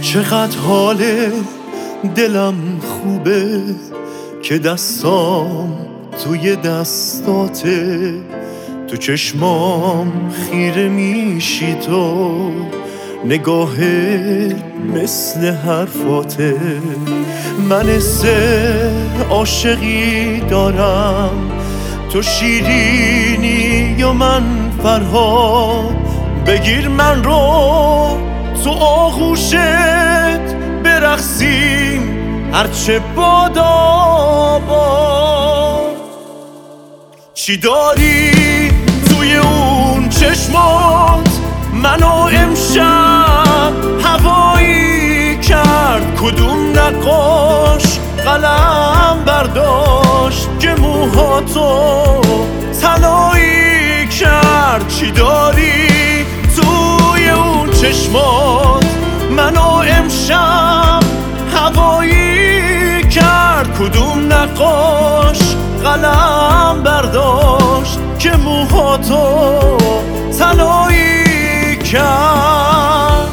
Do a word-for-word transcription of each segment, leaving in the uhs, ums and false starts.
چقدر حال دلم خوبه که دستام توی دستاته، تو چشمام خیره میشی تو، نگاهه مثل حرفاته. من حس عاشقی دارم، تو شیرینی یا من فرهاد. بگیر من رو تو آغوشت برقصیم هرچه بادا باد. چی داری توی اون چشمات منو امشب هوایی کرد؟ کدوم نقاش قلم برداشت که موهاتو طلایی کرد؟ چی داری توی اون چشمات منو امشب هوایی کرد؟ کدوم نقاش قلم برداشت که موهاتو طلایی کرد؟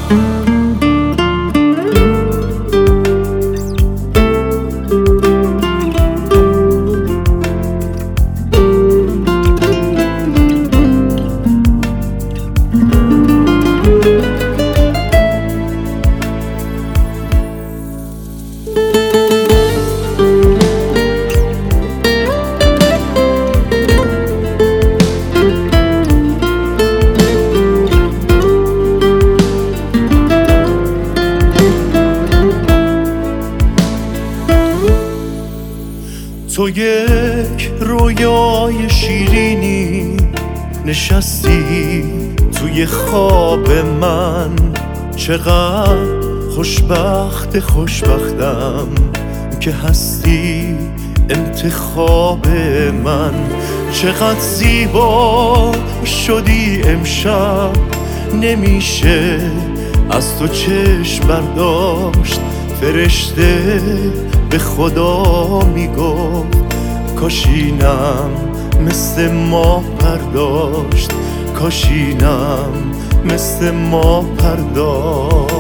تو یک رویای شیرینی نشستی توی خواب من، چقدر خوشبخت خوشبختم که هستی انتخاب من. چقدر زیبا شدی امشب، نمیشه از تو چشم برداشت. فرشته به خدا میگفت کاشینم مثل ما پرداشت، کاشینم مثل ما پرداشت.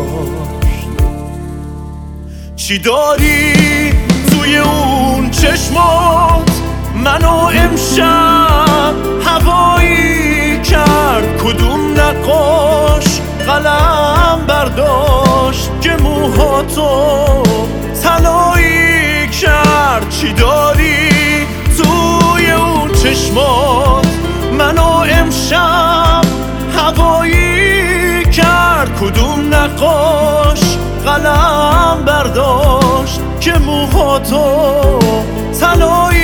چی داری توی اون چشمات منو امشب هوایی کرد؟ کدوم نقاش قلم برداشت که موهاتو طلایی کرد؟ چی داری توی اون چشمات منو امشب هوایی کرد؟ کدوم نقاش قلم برداشت که موهاتو طلایی